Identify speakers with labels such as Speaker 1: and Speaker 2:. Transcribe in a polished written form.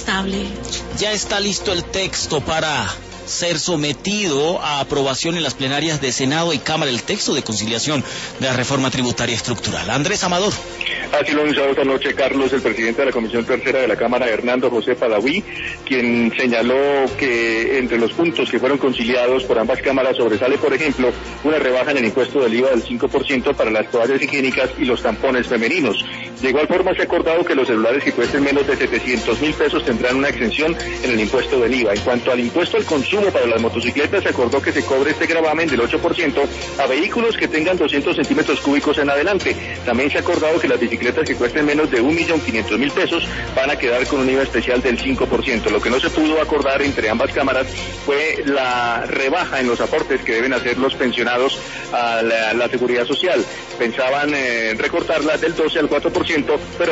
Speaker 1: estable.
Speaker 2: Ya está listo el texto para ser sometido a aprobación en las plenarias de Senado y Cámara, el texto de conciliación de la reforma tributaria estructural. Andrés Amador.
Speaker 3: Así lo anunciado esta noche, Carlos, el presidente de la Comisión Tercera de la Cámara, Hernando José Padaví, quien señaló que entre los puntos que fueron conciliados por ambas cámaras sobresale, por ejemplo, una rebaja en el impuesto del IVA del 5% para las toallas higiénicas y los tampones femeninos. De igual forma, se ha acordado que los celulares que cuesten menos de 700.000 pesos tendrán una exención en el impuesto del IVA. En cuanto al impuesto al consumo para las motocicletas, se acordó que se cobre este gravamen del 8% a vehículos que tengan 200 centímetros cúbicos en adelante. También se ha acordado que las bicicletas que cuesten menos de 1.500.000 pesos van a quedar con un IVA especial del 5%. Lo que no se pudo acordar entre ambas cámaras fue la rebaja en los aportes que deben hacer los pensionados a la seguridad social. Pensaban recortarla del 12 al 4%, pero